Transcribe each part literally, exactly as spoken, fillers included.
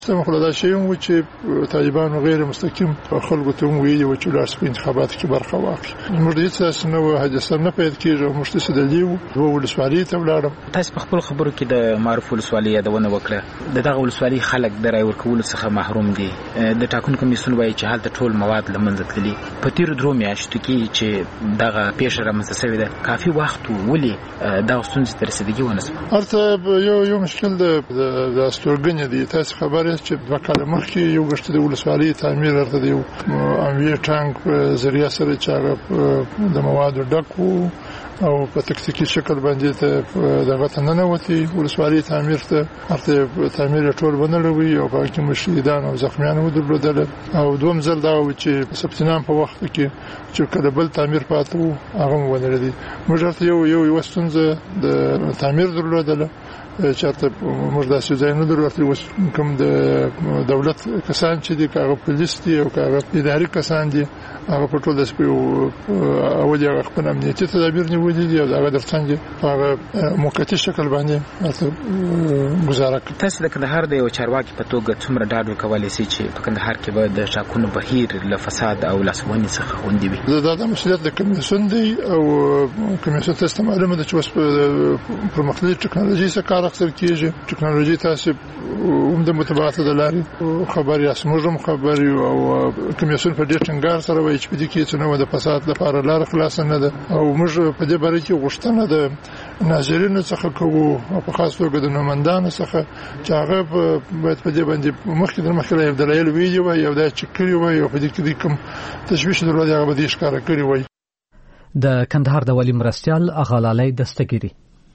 سم خلدا شیم و چې طالبان غیر مستقیم خلکو ته ویلي و چې لاس په انتخاباتو کې برخه واخلي. موږ د هیڅ نه و حدیث نه پیدا کیږي. موږ څه دلیو و ولسوالۍ ته ولاړم. تاسو په خپل خبرو کې د معروف ولسوالۍ یادونه وکړه. د دغه ولسوالۍ خلک د رای ورکولو څخه محروم دي. د ټاکنو کمیسیون وایي چې هلته ټول مواد لمنځه تللي. په تیرو درو میاشتو کې چې دغه پیښه رامنځته شوې ده کافي وخت ولې دغه ستونزې ته رسیدګي ونه شوه؟ هلته یو یو مشکل د د استوګنې دی. تاسو خبره چې دوه کاله مخکې یو غشت د ولسوالۍ تعمیر ورته دی امویه ټانک په ذریعہ سره چې د موادو ډک وو او په تکتیکی شکل باندې ته دغه تننه وتی ولسوالۍ تعمیر ته هرته تعمیر ټول بنلوي او په کې مشهدان او زخمیان ودرلودل. او دوم ځل دا و چې سپتنام په وخت کې چې کله بل تعمیر پاتو هغه ونلدي. موږ یو یو وستونزه د تعمیر درلودل چاته موږ د سوزاینو درلودل کوم د دولت کسان چې د کاغه پولیس دي او کاغه اداري کسان دي هغه په ټول د سپیو اولي هغه خپل امنیتي تدابیر نیولي دي او هغه درڅنګ هغه موقتی شکل باندې گزاره کوي. تاسو د کندهار د یو چارواکي په توګه څومره ډاډ ورکولی سي چې په کندهار کې به د ټاکنو بهیر له فساد او لاسوهنې څخه خوندي وي؟ دا د مسؤلیت د کمیسیون دی او کمیسیون ته معلومه ده چې اوس په مختلفو ټکنالوژي سره کار اخیستل کیږي. ټکنالوژي تاسو هم د متبادل د لارې خبري اسموږم خبري او کمیسیون په ډېر ټینګار سره وایي چې په دې کې څه نو د فساد لپاره لار خلاص نه ده او موږ په دې باره کې غوښتنه ده ناظرینو څخه کوو او په خاص توګه د نومندانو څخه چې هغه باید په دې باندې مخکې د مخکې یو دلایل ویلي وي او دا چې کړی وي او په دې کې کوم تشویش درلود هغه به دې ښکاره کړی وي. د کندهار د ولی مرستیال اغالالی دستگیری.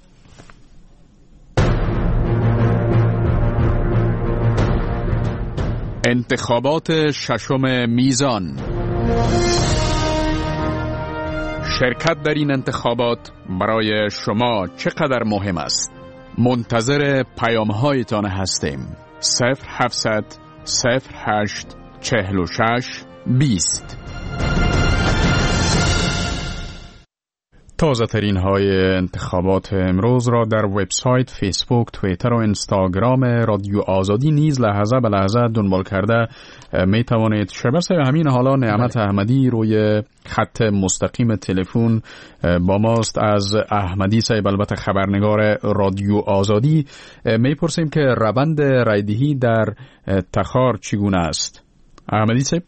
انتخابات ششم میزان. شرکت در این انتخابات برای شما چقدر مهم است؟ منتظر پیام‌هایتان هستیم. صفر هفتصد صفر هشت چهل و شش بیست. تازه ترین های انتخابات امروز را در وبسایت، فیسبوک، توییتر و اینستاگرام رادیو آزادی نیز لحظه به لحظه دنبال کرده می توانید. شبسته همین حالا نعمت احمدی روی خط مستقیم تلفن با ماست. از احمدی صاحب، البته خبرنگار رادیو آزادی، می پرسیم که روند رایدهی در تخار چگونه است؟ احمدی صاحب.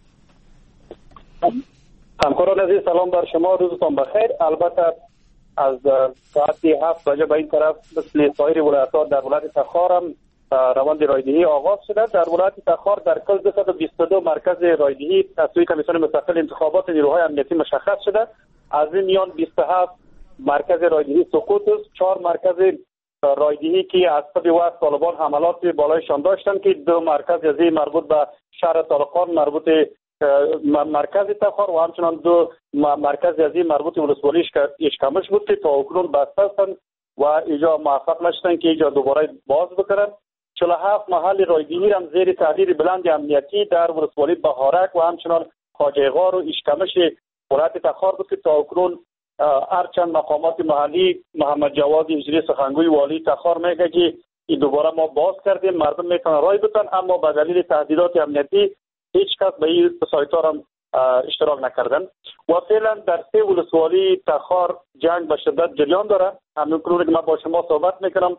همکاران عزیز سلام بر شما، روزتان بخیر. البته از ساعت هفت بجه به این طرف مثل سایر ولایت‌ها در ولایت تخار هم روند رایدهی آغاز شده. در ولایت تخار در کل دویست و بیست و دو مرکز رایدهی از سوی کمیسیون مستقل انتخابات نیروهای امنیتی مشخص شده. از این میان بیست و هفت مرکز رایدهی سقوط است. چهار مرکز رایدهی که از سبب وقت طالبان حملات بالایشان داشتند که دو مرکز از مربوط به شهر طالقان مربوط مرکز تخار و همچنان دو مرکز ازی مربوط به ولسوالی اشکمش بود که تا اکنون بسته هستند و اینجا موفق نشدند که اینجا دوباره باز بکنند. چهل و هفت محل رایدهی هم زیر تحریر بلند امنیتی در ولسوالی بهارک و همچنان خواجه غار و اشکمش ولایت تخار بود که تا اکنون هرچند مقامات محلی محمد جواد هجری سخنگوی والی تخار میگه که این دوباره ما باز کردیم، مردم میتونن رای بدن، اما به دلیل تهدیدات امنیتی هیچ کس به این سایت ها هم اشتراک نکردن و فعلا در سه ولسوالی تخار جنگ به شدت جریان داره. همین کنون که من با شما صحبت میکنم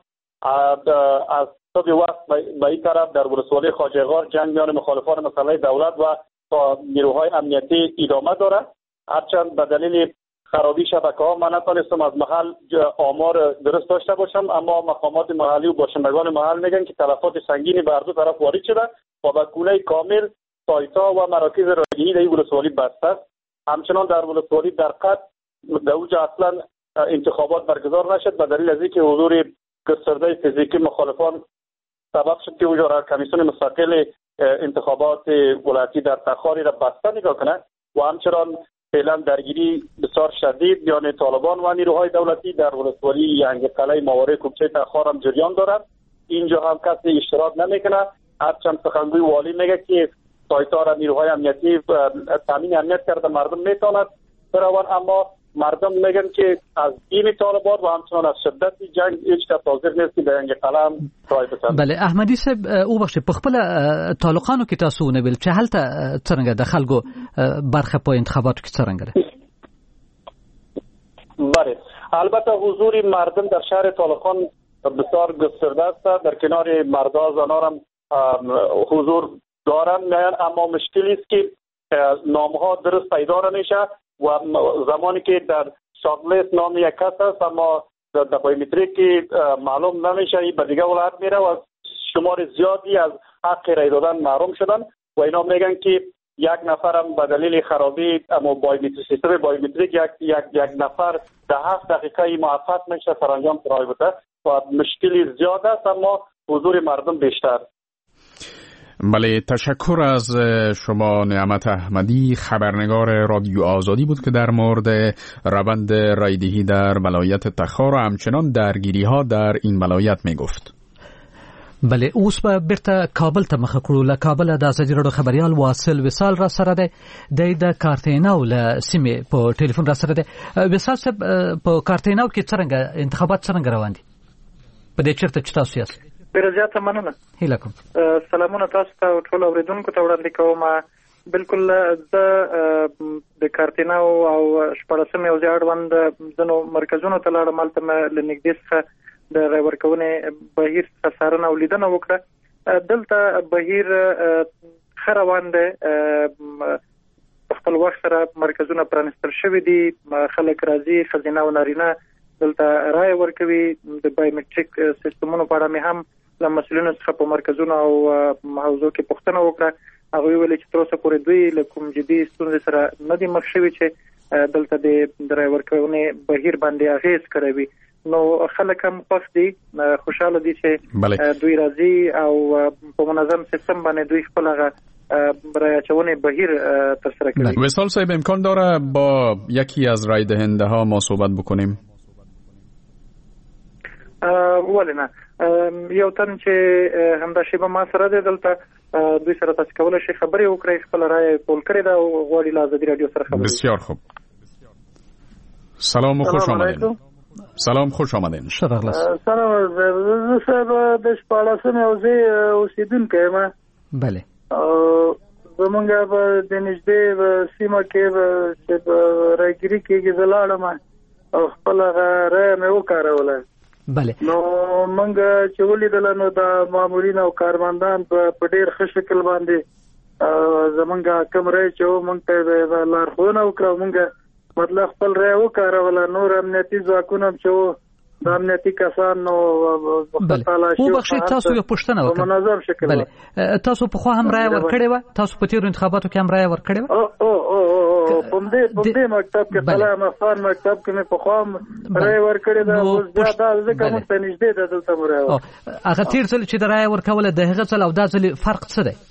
از صبح وقت به این طرف در ولسوالی خواجه غار جنگ میان مخالفان مسلح دولت و نیروهای امنیتی ادامه داره. هرچند به دلیل خرابی شبکه ها من نتونستم از محل آمار درست داشته باشم، اما مقامات محلی و باشندگان محل میگن که تلفات سنگینی به هر دو طرف وارد شده و به گونه کامل سایت‌ها و مراکز رایدهی در ولسوالی بسته است. همچنان در ولسوالی در قد در اونجا اصلا انتخابات برگزار نشد به دلیل از اینکه حضور گسترده فیزیکی مخالفان سبب شد که اونجا را کمیسیون مستقل انتخابات ولایتی در تخاری را بسته نگاه کنه و همچنان فعلا درگیری بسیار شدید میان طالبان و نیروهای دولتی در ولسوالی ینگقلعه ماوره کوچه تخار هم جریان دارد. اینجا هم کسی اشتراک نمیکنه، هرچند سخنگوی والی میگه که سایت‌ها را نیروهای امنیتی تامین امنیت کرده مردم میتواند بروند، اما مردم میگن که از این طالبان و همچنان از شدت جنگ هیچ کس حاضر نیست که در قلم رای بسن. بله احمدی صاحب او بخش په خپل تعلقانو کې تاسو نه بل چې هلته څنګه د خلکو برخه په انتخاباتو کې څنګه ده؟ بله البته حضور مردم در شهر طالقان بسیار گسترده است. در کنار مردا زنان هم حضور دارن میان، اما مشکلی است که نامها درست پیدا نمیشه و زمانی که در شارتلیست نام یک کس است اما در بایومتریک معلوم نمیشه این به دیگه ولایت میره و شمار زیادی از حق رای دادن محروم شدن و اینا میگن که یک نفرم به دلیل خرابی اما بایومتریک سیستم بایومتریک یک یک یک نفر در هفت دقیقه موفق میشه سرانجام رای بده و مشکلی زیاد است اما حضور مردم بیشتر. بله تشکر از شما نعمت احمدی، خبرنگار رادیو آزادی بود که در مورد روند رایدهی در ولایت تخار و همچنان درگیری ها در این ولایت می گفت. بله اوس به بیرته کابل ته مخه کړو. له کابل د ازادي راډیو خبريال واصل وصال را سره ده د کارتیناو له سیمې په ټلیفون را سره ده. وصال صاحب په کارتیناو کې څنګه انتخابات څنګه روان دي؟ په دې چیرته چې تاسو یاست؟ ډېر زیاته مننه. هیله کوم. سلامونه تاسو ته او ټول اوریدونکو ته وړاندې کوم. بالکل زه د کارتیناو او شپاړسمې او زیات اړوند ځینو مرکزونو ته لاړم. هلته مې له نږدې څخه د رای ورکونې بهیر څخه څارنه او لیدنه وکړه. دلته بهیر ښه روان دی. په خپل وخت سره مرکزونه پرانیستل شوي دي، خلک راځي، ښځینه او نارینه دلته رای ورکوي. د بایومټریک سیستمونو په اړه مې هم له مسؤلینو څخه په مرکزونو او حوزو کې پوښتنه وکړه. هغوی ویلي چې تر اوسه پورې دوی له کوم جدي ستونزې سره نه دي مخ شوي چې دلته د رای ورکونې بهیر باندې اغېز کړی وي. نو خلک هم خوښ دي، خوشحاله دي چې دوی راځي او په منظم سیستم باندې دوی خپل هغه رای اچونې بهیر ترسره کوي. وصال صاحب امکان داره با یکی از رای دهنده ها ما صحبت بکنیم؟ ولې نه، یو تن چې همدا شیبه ما سره دی دلته، دوی سره تاسو کولی شئ خبرې وکړئ. خپل رای پول کړې ده او غواړي له ازادي راډیو سره خبرې. بسیار خوب. سلام و خوش آمدین. سلام خوش آمدین. ښه راغلاست. سلام زه صاحب د شپاړسمې حوزې اوسېدونکی یم. بله زمونږ به د نږدې سیمه کې چې رایګیري کېږي زه لاړم او خپل هغه رایه مې وکاروله. بله نو موږ چې ولیدل نو د مامورین او کارمندان په ډېر ښه شکل باندې زمونږ کوم رای چې و موږ ته لارښوونه وکړه. موږ مطلب خپل رای وکاروله. نور امنیتي ځواکونه هم چې و د امنیتي کسان نو وبخښئ تاسو یو پوښتنه وکړه. منظم شکل. بله تاسو پخوا هم رای ورکړې وه؟ تاسو په تېرو انتخاباتو کې هم رای ورکړې وه؟ او او په دې مکتب کې سلام افغان مکتب کې مې پخوا هم رای ورکړې ده. اوس بیا دا ځکه موږ ته نږدې ده دلته مو رای هغه تېر ځل چې د رای ورکوله د هغه ځل او دا ځل فرق څه دی؟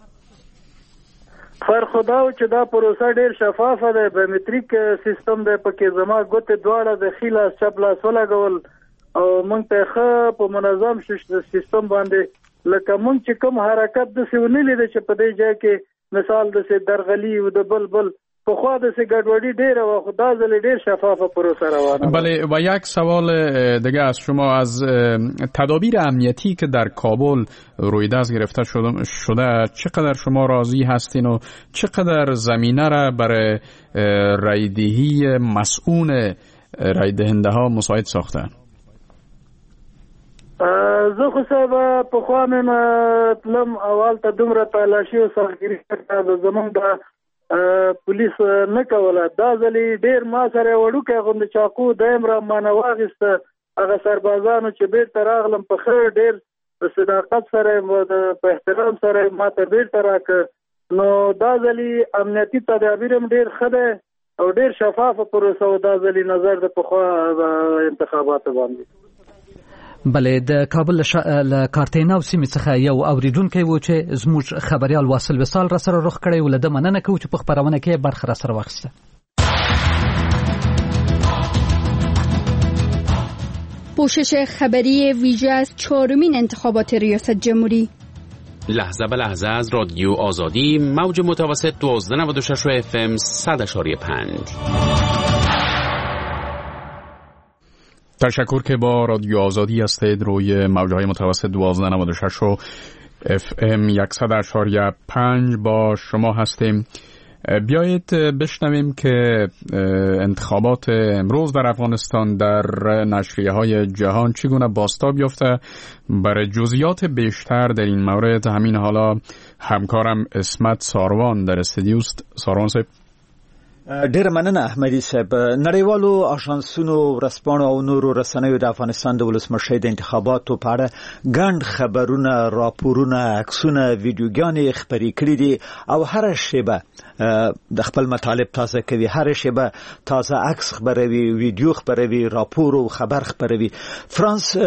فرق دا و چې دا پروسه ډېر شفافه ده. بایومټریک سیستم دی، پکې زما ګوتې دواړه د ښي لاس چپ لاس ولګول او موږ ته ښه په منظم سیستم باندې لکه موږ چې کوم حرکت داسې ونه لیده چې په دې ځای کې مثال داسې درغلي و د بل بل پخوا داسې ګډوډي ډېره وه، خو دا ځل ډېر شفافه پروسه روانه. بله و یک سوال دیگه از شما، از تدابیر امنیتی که در کابل روی دست گرفته شده چقدر شما راضی هستین و چقدر زمینه را برای رایدهی مسئول رایدهنده ها مساعد ساختن؟ زه خو صاحب پخوا مې تلم اول ته دومره تالاشي او سختګیري د زمونږ د پولیس نه کوله. دا ځلې ډېر ما سره وړوکی غوندې چاقو دایم را مانه واخیسته. هغه سربازانو چې بیرته راغلم په ښه ډېر په صداقت سره په احترام سره ما ته بیرته راکړ. نو دا ځلې امنیتي تدابیر هم ډېر ښه دی او ډېر شفافه پروسه و دا ځلې نظر د پخوا انتخاباتو باندې. بله د کابل له کارتیناو سیمې څخه یو اوریدونکی و چې زموږ خبریال واصل وصال را سره رخ کړی و. له ده مننه کوو چې په خپرونه کې برخه را سره واخیسته. پوشش خبری ویژه از چهارمین انتخابات ریاست جمهوری. لحظه به لحظه از رادیو آزادی، موج متوسط دوازده نود و شش اف ام صد اشاری پنج. تشکر که با رادیو آزادی هستید روی موجهای متوسط دوازده نود و شش و اف ام صد و اشاریه پنج با شما هستیم. بیایید بشنویم که انتخابات امروز در افغانستان در نشریه های جهان چگونه بازتاب یافته. برای جزئیات بیشتر در این مورد همین حالا همکارم اسمت ساروان در استودیو است. ساروان صاحب، ډیر مننه احمدي صاحب. نړیوالو اژانسونو ورسپانو او نورو رسنیو د افغانستان د ولسمشر د انتخاباتو په اړه ګڼ خبرونه، راپورونه، عکسونه، ویډیوګانې خپرې کړي دي او هر شیبه د خپل مطالب تازه کوي، هر شیبه تازه عکس خبروي، ویډیو خبروي، راپور او خبر خبروي. فرانس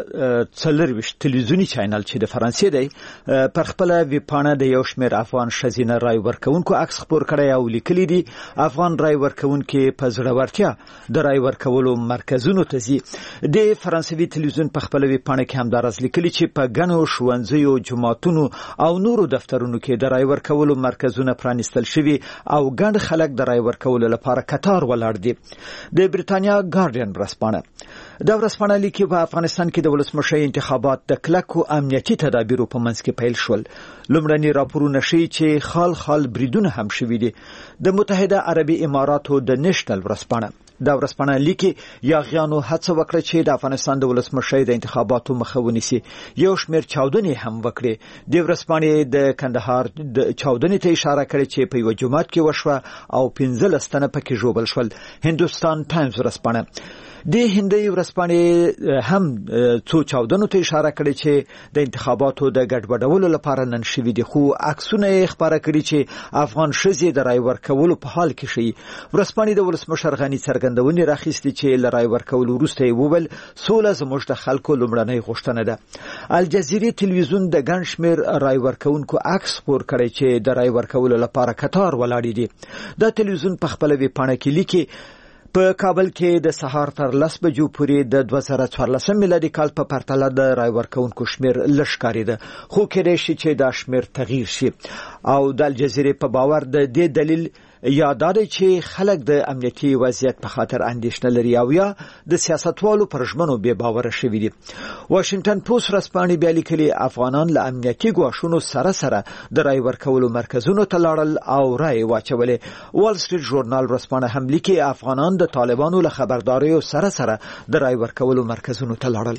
څلرویشت تلویزیونی چینل چې د فرانسې دی پر خپل ویبپاڼه د یو شمېر افغان ښځینه رای ورکوونکو عکس خپور کړی او لیکلي دي افغان رای ورکوونکي په زړورتیا د رای ورکولو مرکزونو ته ځي. د فرانسوي تلویزیون په خپل ویبپاڼه کې همداراز لیکلي چې په ګڼو ښوونځیو، جوماتونو او نورو دفترونو کې د رای ورکولو مرکزونه پرانیستل شوي او ګڼ خلک د رای ورکولو لپاره کتار ولاړ دي. د بریتانیا ګارډین ورځپاڼه دا ورځپاڼه لیکي په افغانستان کې د ولسمشر انتخابات د کلکو امنیتي تدابیرو په منځ کې پیل شول. لومړني راپورونه ښیي چې خال خال بریدونه هم شوي دي. د متحده عربي اماراتو د نیشنل ورځپاڼه دا ورځپاڼه لیکي یاغیانو هڅه وکړه چې د افغانستان د ولسمشر د انتخاباتو مخه ونیسي. یو شمېر چاودنې هم وکړې. د ورځپاڼې د کندهار د چاودنې ته اشاره کړې چې په یو جومات کې وشوه او پنځلس تنه پکې ژوبل شول. هندوستان ټایمز ورځپاڼه د هندي ورځپاڼې هم څو چاودنو ته اشاره کړې چې د انتخاباتو د ګډوډولو لپاره نن شوي دي، خو عکسونه یې خپاره کړي چې افغان ښځې د رای ورکولو په حال کې ښیي. ورځپاڼې د ولسمشر غني څرګندونې راخیستې چې له رای ورکولو وروسته یې وویل سوله زموږ د خلکو لومړنۍ غوښتنه ده. الجزیرې تلویزیون د ګڼ شمېر رای ورکوونکو عکس خپور کړی چې د رای ورکولو لپاره کتار ولاړې دي. دا تلویزیون په خپله ویبپاڼه کې لیکي په کابل کې د سهار تر لس بجو پورې د دوه زره څوارلسم میلادي کال په پرتله د رای ورکوونکو شمېر لږ ښکارېده، خو کېدای شي چې دا شمېر تغییر شي. او د الجزیرې په باور د دې دلیل یا دا دی چې خلک د امنیتي وضعیت په خاطر اندېښنه لري او یا د سیاستوالو پر ژمنو بې باوره شوي دي. واشنګټن پوسټ ورځپاڼې بیا لیکلي افغانان له امنیتي ګواښونو سره سره د رای ورکولو مرکزونو ته لاړل او رای واچولې. وال سټریټ ژورنال ورځپاڼه هم لیکي افغانان د طالبانو له خبرداریو سره سره د رای ورکولو مرکزونو ته لاړل.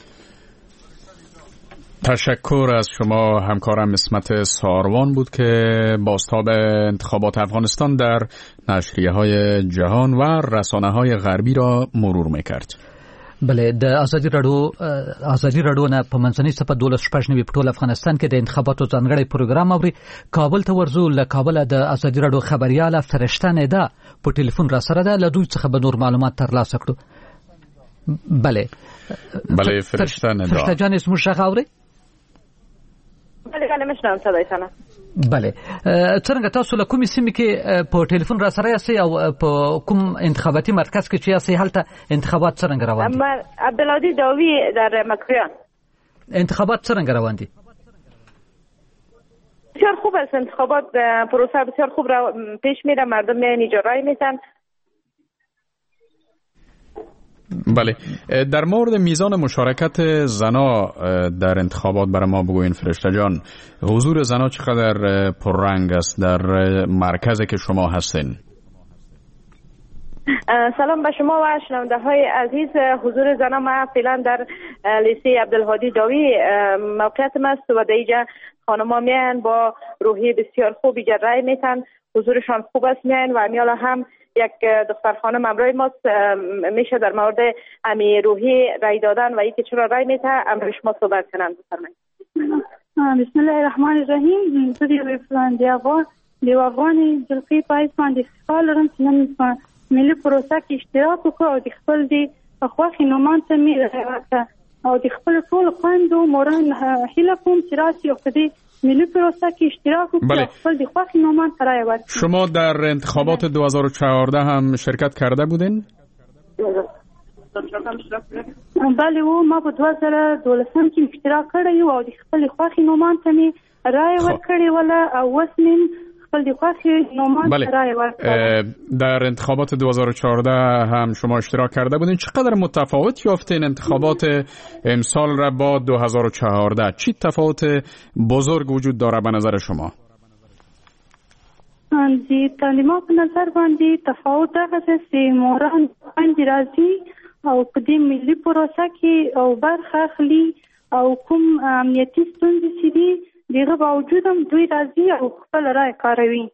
تشکر از شما. همکارم اسمت ساروان بود که بازتاب انتخابات افغانستان در نشریه های جهان و رسانه های غربی را مرور میکرد. بله، د ازادي رادیو ازادي رادیو نه په منځنۍ صفه دولس شپږ نوي په ټول افغانستان کې د انتخاباتو ځانګړی پروګرام اوري. کابل ته ورځو. له کابل د ازادي رادیو خبرياله فرشته نه ده په ټلیفون را سره ده. له دوی څخه به نور معلومات ترلاسه کړو. بله بله فرشته نه ده. فرشته جان اسمو شغ اوري؟ بله بله مشنم صدایتانه. بله، څنګه تاسو له کومې سیمې کې په ټلیفون را سره یاستئ او په کوم انتخاباتي مرکز کې چې یاستئ هلته انتخابات څنګه روان دي؟ من عبدالهادی داوی در مکریان. انتخابات څنګه روان دي؟ بسیار خوب است. انتخابات پروسه بسیار خوب را پیش میره. مردم میان اینجا رای میتن. بله، در مورد میزان مشارکت زنا در انتخابات برای ما بگوین فرشته جان. حضور زنا چقدر پررنگ است در مرکزی که شما هستین؟ سلام به شما و شنونده های عزیز. حضور زنا ما فعلا در لیسه عبدالهادی داوی موقعیتم است و در اینجا خانما میان با روحی بسیار خوب اینجا رای میتن. حضورشان خوب است میان و امیالا هم یک دختر خانم امروی ماست میشه در مورد امی روحی رای دادن و اینکه چرا رای میته امروی شما صحبت کنن. بفرمایید. بسم الله الرحمن الرحیم. زه د افغان دی افغان دی افغان جلقی پایس باندې خپل رم چې نن ملي پروسه کې اشتراک وکړ او د خپل دی خوښي نومان ته می راځه او د خپل ټول خويندو موران هیله کوم چې راسي او کدي ملی پروسه کې اشتراک وکړي خپل د خوښي نومان ترای ورکړي. شما در انتخابات دو هزار و چهارده هم شرکت کرده بودین؟ بله و ما په دو هزار و دولسم کې اشتراک کړی او د خپل خوښي نومان ته می رای ورکړي ولا او وسمن خپل د خوښې نومان رای ورکړل. در انتخابات دو هزار و چهارده هم شما اشتراک کرده بودین. چقدر متفاوت یافتین انتخابات امسال را با دو هزار و چهارده؟ چی تفاوت بزرگ وجود داره به نظر شما؟ د تعلیمات په نظر باندې تفاوت دغه چې موران باندې راځي او په دې ملي پروسه کې او برخه اخلي او کوم امنیتي ستونزې چې دي دغه باوجود هم دوی راځي او خپل رای کاروي.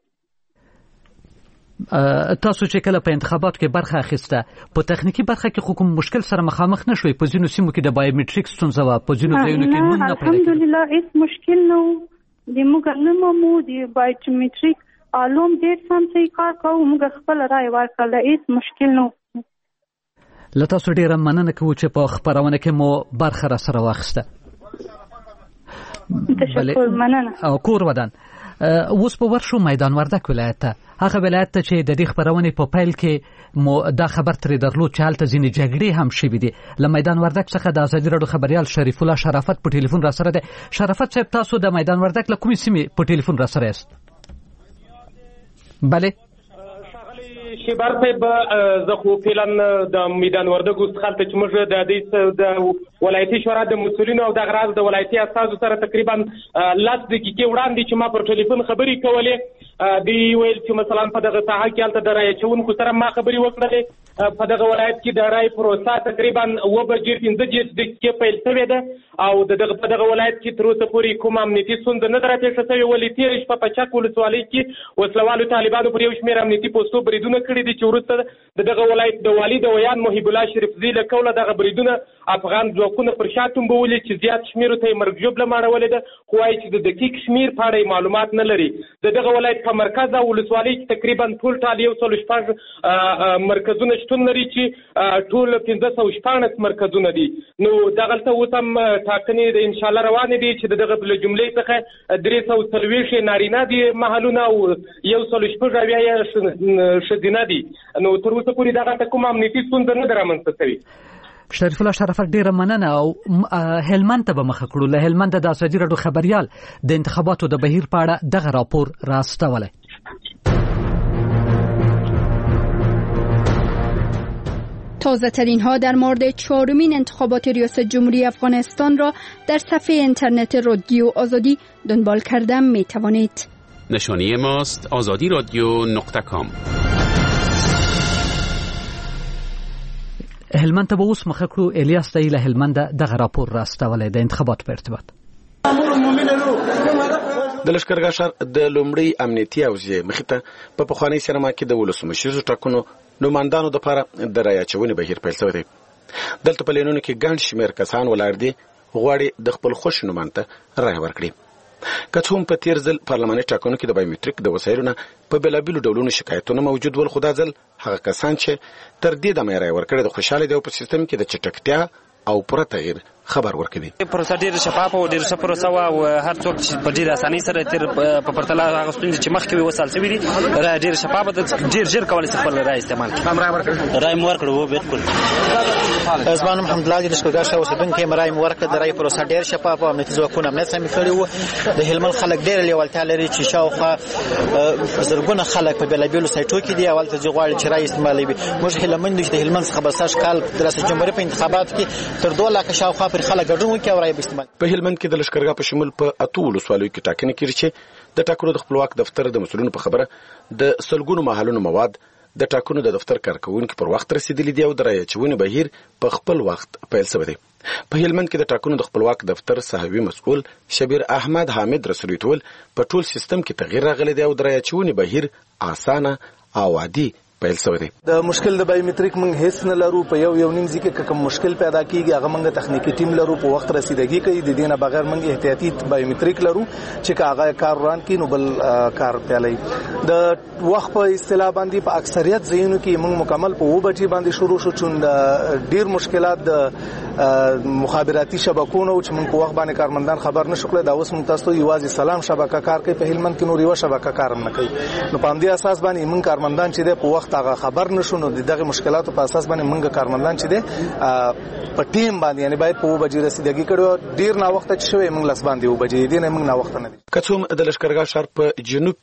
تاسو چې کله په انتخابات کې برخه اخیسته په تخنیکی برخه کې خو کوم مشکل سره مخامخ نشوي؟ په ځینو سیمو کې د بایومټریک ستونزه وه، په ځینو ځایونو کې نوم نه پیدا کېده. الحمدلله هیڅ مشکل نه و. د موږ نه مو د بایومټریک علوم ډېر سم صحیح کار کوو، موږ خپل رای ورکړل، هیڅ مشکل نه و. له تاسو ډېره مننه کوو چې په خپرونه کې مو برخه را سره واخیسته. تشکر، مننه. او کور ودان اوس په ورشو میدان وردک ولایت ته، هغه ولایت ته چې د دې خپرونې په پیل کې مو دا خبر ترې درلود چې هلته ځینې جګړې هم شوي دي. له میدان وردک څخه د ازادي راډیو خبریال شریف الله شرافت په ټلیفون را سره دی. شرافت صاحب، تاسو د میدان وردک له کومې سیمې په ټلیفون را سره یاست؟ بله شیبر صاحب، زه خو فعلا د میدان وردګ اوس خلته چې موږ د دې د ولایتي شورا د مسؤلینو او د غراز د ولایتي اساسو سره تقریبا لاس دقیقې وړاندې چې ما پر ټلیفون خبرې کولې، دی ویل چې مثلا په دغه ساحه کې هلته د رایې اچونکو سره ما خبرې وکړلې. په دغه ولایت کې د رایې پروسه تقریبا اوه بجې پنځه دېرش دقیقې پیل شوې ده او د دغه په دغه ولایت کې تر اوسه پورې کومه امنیتي ستونزه نه ده راپېښه شوې. ولې تېره شپه په چک ولسوالۍ کې وسلوالو طالبانو پر یو شمېر امنیتي پوستو بریدونه کړي دي چې وروسته د دغه ولایت د والي د ویان محیب الله شریفزي له قوله دغه بریدونه افغان ځواکونه پر شا ټومبولي چې زیات شمېرو ته یې مرګ ژوبله ماړولې ده، خو وایي چې د دقیق شمېر په اړه معلومات نه لري. د دغه ولایت په مرکز او ولسوالۍ کې تقریبا ټول ټال یو سل شپږ مرکزونه شتون لري چې ټول پنځه سوه شپاړس مرکزونه دي. نو دغلته اوس هم ټاکنې انشاءالله روانې دي چې د دغه له جملې څخه درې سوه څلوېښت یې نارینه دي محلونه او یو سل شپږ اویا یې ښځینه دي. نو تر اوسه پورې دغلته کومه امنیتي ستونزه نه ده رامنځته شوې. شریف الله شرافت، ډیره مننه. او هلمند ته به مخه کړو. له هلمند د ازادي راډیو خبریال د انتخاباتو د بهیر په اړه دغه راپور راستولی. تازه ترین ها در مورد چهارمین انتخابات ریاست جمهوری افغانستان را در صفحه اینترنت رادیو آزادی دنبال کردن می توانید. نشانی ماست آزادی رادیو نقطه کام. هلمند ته به اوس مخه کړو. الیاس ته له هلمند دغه راپور راستولی د انتخاباتو په ارتباط. د لښکرګاه ښار د لومړۍ امنیتي حوزې مخې ته په پخوانۍ سینما کې د ولسمشریزو ټاکنو نوماندانو دپاره د رایې اچونې بهیر پیل شوی دی. دلته په لینونو کې ګڼ شمېر کسان ولاړ دي، غواړي د خپل خوښې نوماند ته رایه ورکړي. که څه هم په تېر ځل پارلماني ټاکنو کې د بایومټریک د وسایلو نه په بېلابېلو ډولونو شکایتونه موجود ول، خو دا ځل هغه کسان چې تر دې دمه یې رایه ورکړې د خوشحاله دي او په سیستم کې د چټکتیا او پوره تغییر خبر ورکړي. پروسه ډېره شفافه او ډېره ښه پروسه وه او هر څوک چې په ډېرې اسانۍ سره تېر په پرتله هغه ستونزې چې مخکې وې وسال شوي دي، رایه ډېره شفافه ده، ډېر ژر کولی شي خپل رایه استعمال کړي. رایه ورکړه رایه مو ورکړه و بالکل. زما نوم حمدالله دی، لښکرګاه ښار اوسېدونکی یم. رایه مو ورکړه. د رایې پروسه ډېر شفافه او امنیتي ځواکونه امنیت سمې کړي وو. د هلمند خلک ډېره لیوالتیا لري چې شاوخوا زرګونه خلک په بېلابېلو سایټو کې دي او هلته ځي غواړي چې رایه استعمالوي. موږ هیلهمند یو چې د هلمند څخه به سږ کال د ریاست جمهوري په انتخاباتو کې تر دوه لکه شاوخوا پرې خلک ګډون وکړي او رایه به استعمال. په هلمند کې د لښکرګاه په شمول په اتو ولسوالیو کې ټاکنې کېږي چې د ټاکنو د خپلواک دفتر د مسؤلینو په خبره د سلګونو محلونو مواد د ټاکنو د دفتر کارکوونکي پر وخت رسیدلي دي او د رایې اچونې بهیر په خپل وخت پیل شوی دی. په هلمند کې د ټاکنو د خپلواک دفتر صحوي مسؤل شبیر احمد حامد رسولي ټول په ټول سیستم کې تغییر راغلی دی او د رایې اچونې بهیر اسانه او عادي پیل شوی دی. د مشکل د بایومټریک موږ هیڅ نه لرو. په یو یو نیم ځکه کوم مشکل پیدا کیږي هغه موږ تخنیکی ټیم لرو، په وخت رسیدګي کوي. د دې نه بغیر موږ احتیاطي بایومټریک لرو چې هغه کار روان کړي نو بل کار پیلای. د وخت په اصطلاح باندې په اکثریت ځایونو کې موږ مکمل په و بچي باندې شروع شو چې ډیر مشکلات د مخابراتي شبکونو چې موږ په وخت باندې کارمندان خبر نشو کړل. دا اوس موږ تاسو یوازې سلام شبکه کار کوي په هلمند کې، نور یو شبکه کار نه کوي. نو په همدې اساس باندې موږ کارمندان چې د په وخت هغه خبر نشو نو دغه مشکلاتو په اساس باندې موږ کارمندان چې د په ټیم باندې یعنی باید په و بجې رسیدګي کړو. ډیر نا وخت چې شوی موږ لاس باندې و بجې دي نه موږ نا وخت نه دي. که څوم د لښکرګاه ښار په جنوب کې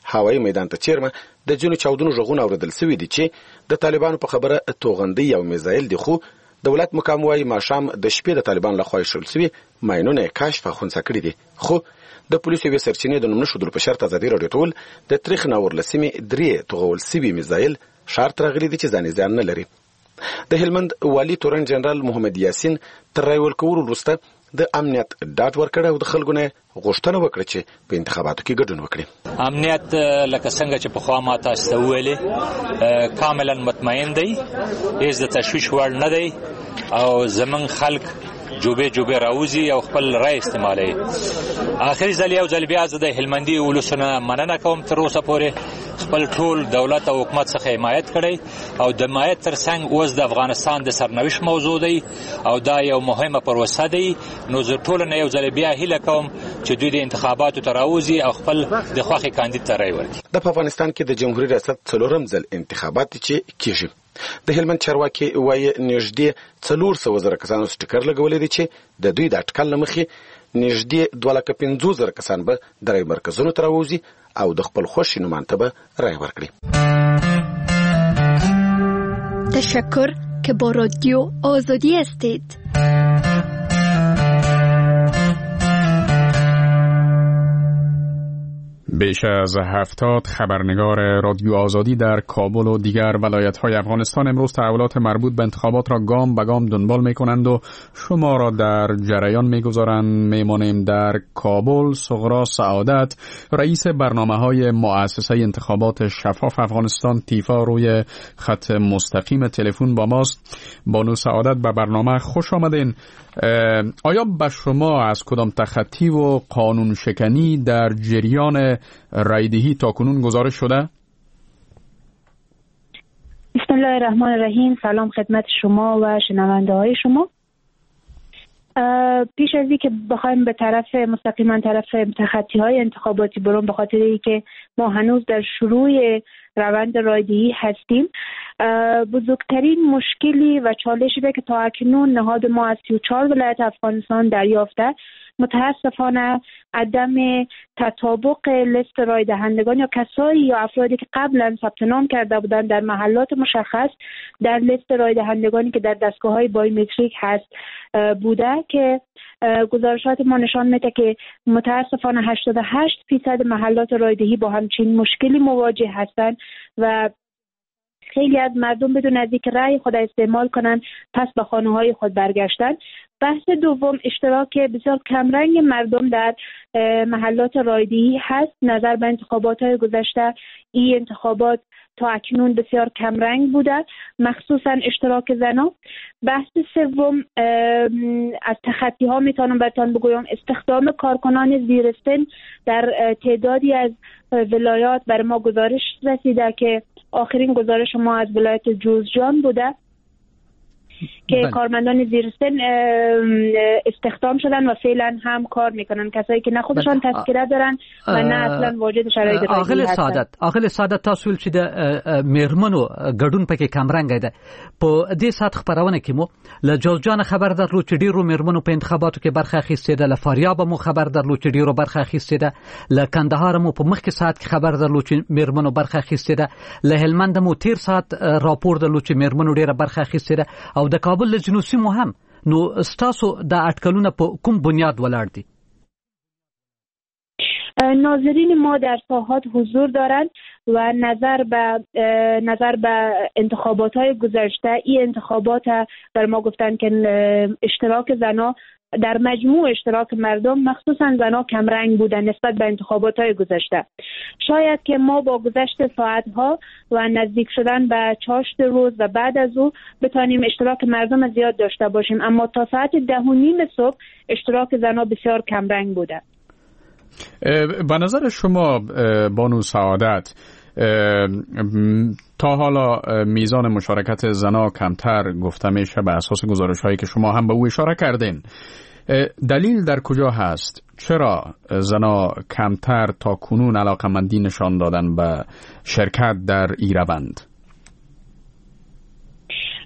هوایي میدان ته چیرمه د جنو چاودنو ژغون اوریدل سوي دي چې د طالبانو په خبره توغندي او میزایل دي، خو دولت مقام وايي ماشام د شپې د طالبان لخوا شول سوي ماینونه کشف خونڅ کړی دي. خو د پولیسو وی سرچینې د نوم نشودل په شرط ازادي راډیو ټول د تاریخ ناور لسمي درې توغول سوي میزایل شرط راغلي دي چې ځان ځان نه لري. د هلمند والی تورن جنرال محمد یاسین تر رایول کول وروسته د امنیت ډاټ ورکړ او د خلکو نه غوښتنه وکړه چې په انتخاباتو کې ګډون وکړي. امنیت لکه څنګه چې په خوا ما تاسو ته ویلې کاملا مطمئن دی، هیڅ د تشویش وړ نه دی او زمون خلک جوبه جوبه راوزی او خپل رای استعمالوي. آخري ځل یو ځل بیا د هلمندي ولسونه مننه کوم تر اوسه پورې خپل ټول دولت او حکومت څخه حمایت کړي او د حمایت ترڅنګ اوس د افغانستان د سرنوشت موضوع دی او دا یو مهمه پروسه دی. نو زه ټول نه یو ځل بیا هیله کوم چې دوی د انتخاباتو ته راوزي او خپل د خوښي کاندید ته رای ورکړي. د افغانستان کې د جمهوریت ریاست څلورم ځل انتخابات چې کیږي. د هلمند چارواکي وایي نږدې څلور سوه زره کسانو سټیکر لګولې دي چې د دوی د اټکل لمخې نږدې دوه لکه پنځوس زره کسان به د رای مرکزونو ته راوځي او د خپل خوښې نومانته به رای ورکړي. تشکر که با رادیو آزادی هستید. بیش از هفتاد خبرنگار رادیو آزادی در کابل و دیگر ولایت‌های افغانستان امروز تحولات مربوط به انتخابات را گام به گام دنبال می‌کنند و شما را در جریان می‌گذارند. می‌مانیم در کابل. صغرا سعادت رئیس برنامه‌های مؤسسه انتخابات شفاف افغانستان تیفا روی خط مستقیم تلفن با ماست. بانو سعادت به برنامه خوش آمدین. آیا به شما از کدام تخطی و قانون شکنی در جریان رایدهی تا کنون گزارش شده؟ بسم الله الرحمن الرحیم. سلام خدمت شما و شنونده های شما. پیش از این که بخوایم به طرف مستقیما طرف تخطی های انتخاباتی برون، به خاطر اینکه ما هنوز در شروع روند رایدهی هستیم، بزرگترین مشکلی و چالشی که تا اکنون نهاد ما از سی و چهار ولایت افغانستان دریافته متاسفانه عدم تطابق لیست رای دهندگان یا کسایی یا افرادی که قبلا ثبت نام کرده بودند در محلات مشخص در لیست رای دهندگانی که در دستگاه‌های بایومتریک هست بوده که گزارشات ما نشان میده که متاسفانه هشتاد و هشت درصد محلات رایدهی با همچین مشکلی مواجه هستند و خیلی از مردم بدون از اینکه رأی خود استعمال کنند پس به خانه‌های خود برگشتن. بحث دوم اشتراک بسیار کمرنگ مردم در محلات رایدهی هست. نظر به انتخابات گذشته این انتخابات تا اکنون بسیار کمرنگ بوده، مخصوصا اشتراک زنان. بحث سوم از تخطی ها میتونم براتون بگویم استخدام کارکنان زیر سن در تعدادی از ولایات. بر ما گزارش رسیده که آخرین گزارش ما از ولایت جوزجان بوده که بله. کارمندان زیر سن استخدام شدن و فعلا هم کار میکنن، کسایی که نه خودشان تذکره دارن و نه اصلا واجد شرایط رایدهی هستن. اغل سعادت اغل سعادت تاسو چې د میرمنو ګډون پکې کمرنګ ده. په دې سات خبرونه کې مو له جوزجان خبر درلو چې ډیرو میرمنو په انتخاباتو کې برخه اخیستې ده، له فاریاب مو خبر درلو چې ډیرو برخه اخیستې ده، له کندهار مو په مخکې سات کې خبر درلو چې میرمنو برخه اخیستې ده، له هلمند مو تیر سات راپور درلو چې میرمنو ډیره برخه اخیستې ده او د کابل له جنوسي مو هم. نو ستاسو د اټکلونه په کوم بنیاد ولاړ دي؟ ناظرین ما در ساحات حضور دارند و نظر به نظر به انتخابات های گذشته این انتخابات بر ما گفتن که اشتراک زنا در مجموع اشتراک مردم مخصوصا زنا کمرنگ بودن نسبت به انتخابات های گذشته. شاید که ما با گذشت ساعت ها و نزدیک شدن به چاشت روز و بعد از او بتانیم اشتراک مردم زیاد داشته باشیم، اما تا ساعت ده و نیم صبح اشتراک زنا بسیار کمرنگ بوده. به نظر شما بانو سعادت تا حالا میزان مشارکت زنا کمتر گفته میشه به اساس گزارش هایی که شما هم به او اشاره کردین. دلیل در کجا هست؟ چرا زنا کمتر تا کنون علاقمندی نشان دادن به شرکت در این روند؟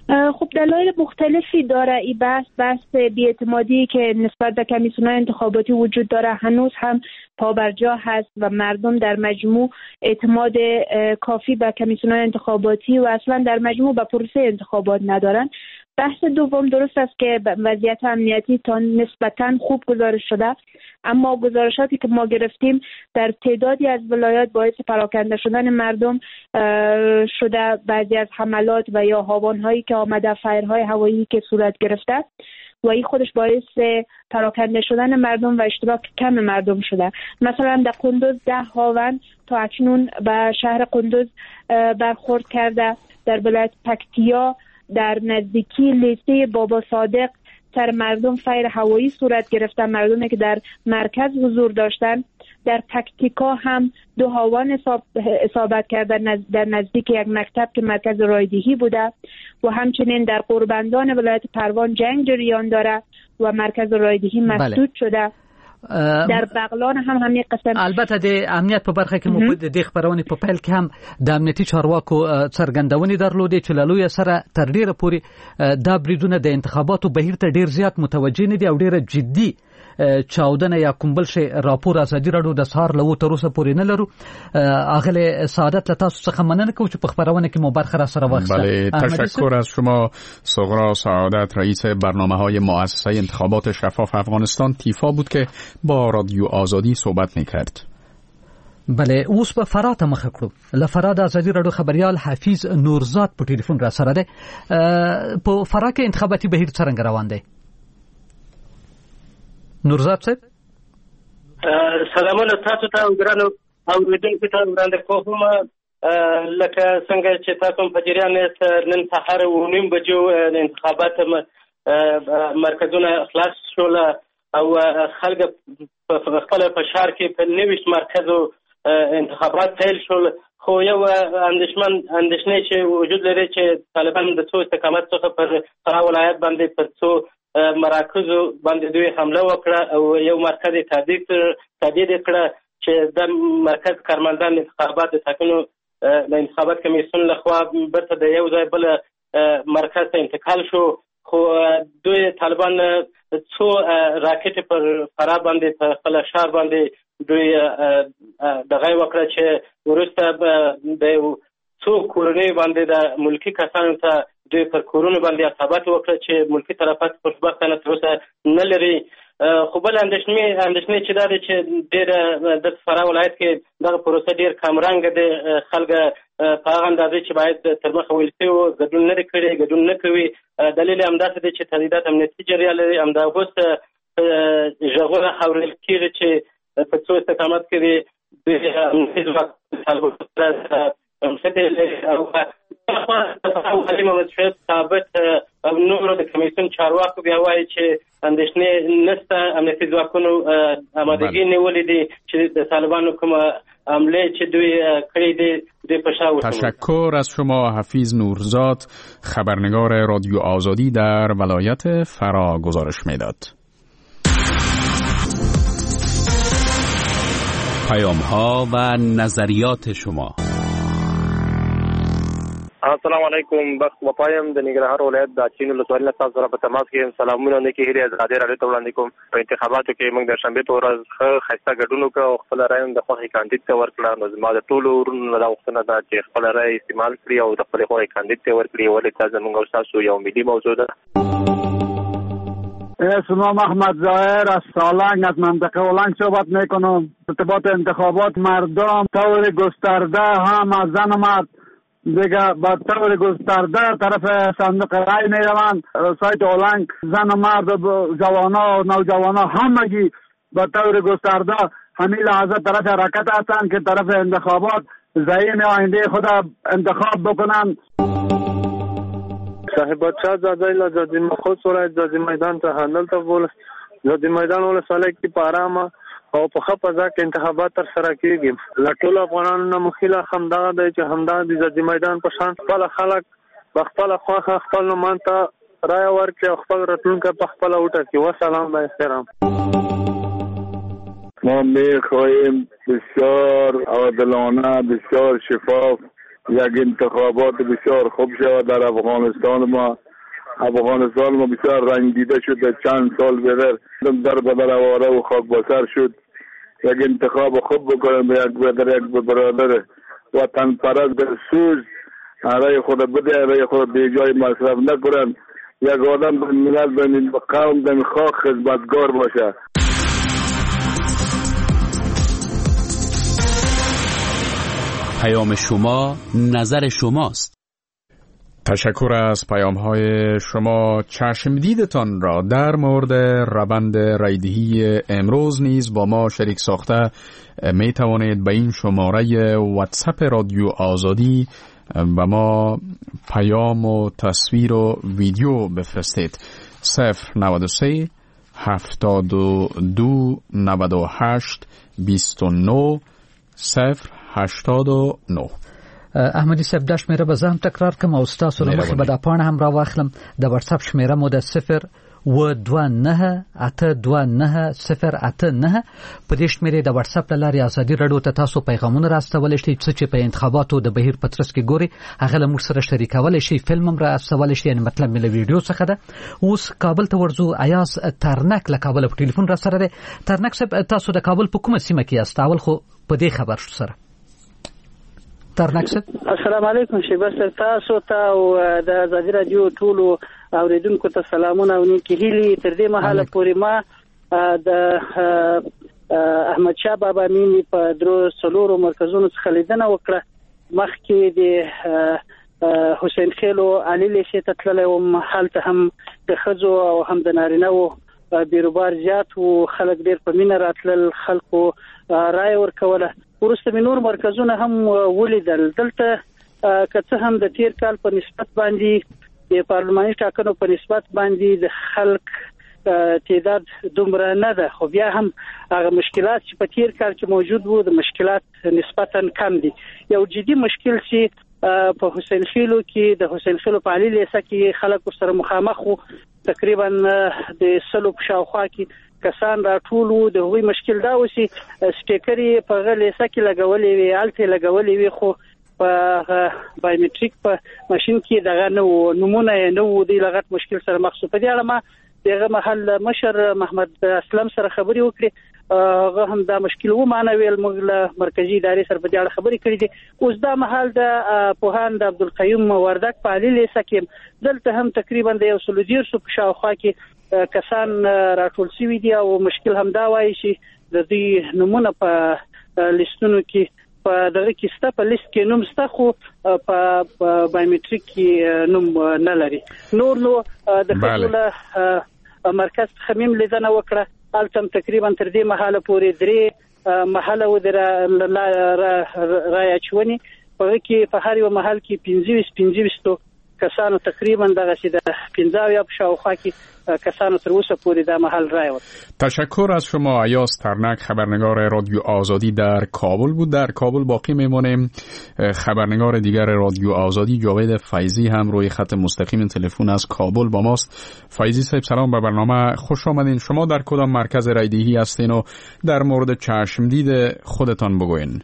خب دلایل مختلفی داره این بحث بحث بی‌اعتمادی که نسبت به کمیسیون‌های انتخاباتی وجود داره هنوز هم پابرجا هست و مردم در مجموع اعتماد کافی به کمیسیون‌های انتخاباتی و اصلا در مجموع به پروسه انتخابات ندارن. بحث دوم درست است که وضعیت امنیتی تا نسبتاً خوب گزارش شده، اما گزارشاتی که ما گرفتیم در تعدادی از ولایات باعث پراکنده شدن مردم شده. بعضی از حملات و یا هاوان‌هایی که آمده، فایرهای هوایی که صورت گرفته و این خودش باعث پراکنده شدن مردم و اشتراک کم مردم شده. مثلا در قندوز ده هاون تا اکنون به شهر قندوز برخورد کرده. در ولایت پکتیا در نزدیکی لیسه بابا صادق سر مردم فایر هوایی صورت گرفته، مردمی که در مرکز حضور داشتن. در تکتیکا هم دو هاوان اصابت کرده در نزدیک یک مکتب که مرکز رایدهی بوده و همچنین در قربندان ولایت پروان جنگ جریان داره و مرکز رایدهی مسدود بله. شده. در بغلان هم همین قسم. البته د امنیت په برخه کې مو د خبرونه په پیل کې هم د امنیتي چارواکو څرګندونې درلودې چې له سره تر ډیره پورې دا بریدونه د انتخاباتو بهیر ته ډیر زیات متوجه نه دي او ډیره جدي چاودنه یا کوم بل شي راپور ازادي راډیو د سهار له تر اوسه پورې نه لرو. اغله سعادت له تاسو څخه مننه کوم چې په خبرونه کې مو برخه را سره واخیسته. بله تشکر از شما صغرا سعادت، رئیس برنامه‌های مؤسسه انتخابات شفاف افغانستان تیفا بود که با رادیو آزادی صحبت میکرد. بله اوس په فرا ته مخ کړو. له فرا د ازادي راډیو خبريال حفیظ نورزاد په ټلیفون را سره ده. په فرا کې انتخاباتي بهیر څنګه روان دی؟ نورزاد صاحب سلامونه تاسو ته ګرانو اوریدونکو ته وړاندې کوم. لکه څنګه چې تاسو په جریان نن سهار و نیم بجو انتخابات مرکزونه خلاص شول او خلک په خپل په شهر کې په نوښت مرکزو انتخابات پیل شول. خو یو اندېشمن اندېشنې چې وجود لري چې طالبان د څو استقامت څخه پر فرا ولایت باندې پر څو مراکزو باندې دوی حمله وکړه او یو مرکز تهدید تهدید کړه چې د مرکز کارمندان انتخابات د ټاکنو د انتخابات کمیسیون لخوا برته د یو ځای بل مرکز ته انتقال شو. خو دوی طالبان څو راکټ پر فرا باندې په خپل شهر باندې دوی دغه وکړه چې ورسته د څو کورنۍ باندې د ملکی کسانو ته دوی پر کورونو باندې اصابت وکړه چې ملکی طرفات خوشبختانه تر اوسه نه لري. خو بل اندېښنې اندېښنې چې دا دی چې ډېر د فرا ولایت کې دغه پروسه ډېر کمرنګه دی. خلک په هغه اندازې چې باید تر مخه ویل شوي وو ګډون نه دی کړی، ګډون نه کوي. دلیل یې همداسې دی چې تهدیدات امنیتي جریان لري. همدا اوس غږونه اورېدل کېږي چې په څو استقامت کې دی د امنیتي ځواک او علي محمد شعیب ثابت او نور د کمیسیون چارواکو بیا وایي چې اندېښنې نشته. امنیتي ځواکونو آمادګي نیولې دي چې د طالبانو کومه حمله چې دوی کړې دي دوی په شا وشموي. تشکر از شما حفیظ نورزاد، خبرنگار رادیو آزادی در ولایت فرا گزارش میداد. پیام‌ها و نظریات شما. السلام علیکم. بخت وپایم د ننګرهار ولایت د اچین ولسوالۍ نه تاسو سره په تماس کې سلامونه نه کې هري ازادي راډیو ته وړاندې کوم. په انتخاباتو کې موږ د شنبه په ورځ ښه خسته ګډون وکړو او خپل رائے د خوښي کاندید ته ورکړه. نو زما د ټولو ورونو دا وختونه دا چې خپل رائے استعمال کړي او د خپل خوښي کاندید ته ورکړي. ولې تاسو موږ او تاسو یو ملي موضوع ده. اسمم احمد ظاهر از سالنگ از منطقه اولنگ صحبت میکنم. ارتباط انتخابات مردم طور گسترده هم از زن و مرد دیگه با طور گسترده طرف صندوق رای میروند. سایت اولنگ زن و مرد جوانا و نوجوانا همگی با طور گسترده همین لحظه طرف حرکت هستند که طرف انتخابات ضعین آینده خود انتخاب بکنند. صاحب بچه زادی لزادی مخصوص ولایت زادی میدان ته حنل ته بول زادی میدان ولسوالۍ کې په ارامه او په ښه فضا کې انتخابات تر سره کېږي. له ټولو افغانانو نه مخکې همدغه دی چې همدغه د زادی میدان په شان خپل خلک په خپله خوښه خپل نومان ته رایه ورکړي او خپل راتلونکی په خپله وټاکي. وسلام و احترام. ما میخواهیم بسیار عادلانه، بسیار شفاف یک انتخابات بسیار خوب شود در افغانستان ما. افغانستان ما بسیار رنجیده شد، چند سال بغیر در بدر آواره و خاک بسر شد. یک انتخاب خوب بکنیم، یک بدر یک برادر وطن پرست در سوز رای خود بده، رای خود به جای مصرف نکنن. یک آدم به ملت به قوم به خاک خدمتگار باشه. پیام شما نظر شماست. تشکر از پیام های شما. چشم دیدتان را در مورد روند رایدهی امروز نیز با ما شریک ساخته می توانید به این شماره واتساپ رادیو آزادی و ما پیام و تصویر و ویدیو بفرستید. صفر نود و سه هفتاد و دو نود و هشت بیست و نه صفر هشتاد و نه. احمدی صاحب دا شمیره به زه هم تکرار کم او ستاسو له مخې به دا پاڼه هم راواخلم. د واتساپ شمیره مو د صفر و دوه نهه اته دوه نهه صفر اته نهه. په دې شمیرې د واتساپ له لارې ازادي راډیو ته تاسو پیغامونه راستولی شئ، څه چې په انتخاباتو د بهیر په ترڅ کې ګوري هغه له موږ سره شریکولی شئ. فلم هم راستولی شئ، یعنې مطلب مې له ویډیو څخه ده. اوس کابل ته ورځو. ایاز ترنک له کابله په ټلیفون را سره دی. ترنک صاحب تاسو د کابل په کومه سیمه کې یاست؟ اول خو په دې خبر شو سره. السلام علیکم شیبه صاحب، تاسو ته او د ازادي راډیو ټولو اوریدونکو ته سلامونه او نیکې هیلې. تر دې مهاله پورې ما د احمد شاه بابا مینی په درو څلورو مرکزونو څخه لیدنه وکړه. مخکې د حسین خیلو علي لیسې ته تللی وم، هلته هم د ښځو او هم د نارینه‌و بیروبار زیات و، خلک ډېر په مینه راتلل، خلکو رایه ورکوله. وروسته مې نور مرکزونه هم ولیدل. دلته که څه هم د تیر کال په نسبت باندې د پارلماني ټاکنو په نسبت باندې د خلک تعداد دومره نه ده، خو بیا هم هغه مشکلات چې په تیر کال کې موجود وو د مشکلات نسبتا کم دي. یو جدي مشکل چې په حسین خیلو کې د حسین خیلو په علي لیسه کې خلک سره مخامخ وو، تقریبا د سلو په شاوخوا کې کسان را ټولو. د هغوی مشکل دا و چې سټیکرې په هغه لیسه کې لګولې وي، هلته لګولې وي، خو په بایومټریک په ماشین کې دغه نه و، نمونه یې نه و. د لغت مشکل سره مخ شو. په دې اړه ما دغه محل مشر محمد اسلم سره خبرې وکړې، هغه هم دا مشکل و معنا ویل. موږ له مرکزی ادارې سره په دې اړه خبرې کړې دي. اوس دا محل د پوهاند د عبدالقیوم وردک په علي لیسه کې دلته هم تقریبا د یو سلو دیرشو په شاوخوا کې کسان راټول شوي دي او مشکل هم دا وایي چې د دوی نمونه په لیستونو کې په دغه کې ستا په لیست کې نوم ستا، خو په بایومټریک کې نوم نه لري. نور نو د خپل مرکز خمیم لیدنه وکړه. هلته تقریبا تر دې مهاله پورې درې محله و د رایه اچونې په هغه کې په هر یو محل کې پنځه ویشت پنځه ویشتو کسانو تقریبا دغه چې د پنځه اویا په شاوخوا کې کسانو تر اوسه پورې دا محل رای ورکړ. تشکر از شما. ایاز ترنک خبرنگار رادیو آزادی در کابل بود. در کابل باقی میمانیم. خبرنگار دیگر رادیو آزادی جاوید فیضی هم روی خط مستقیم تلفن از کابل با ماست. فیضی صاحب سلام، به برنامه خوش آمدین. شما در کدام مرکز رایدهی هستین و در مورد چشمدید خودتان بگوین.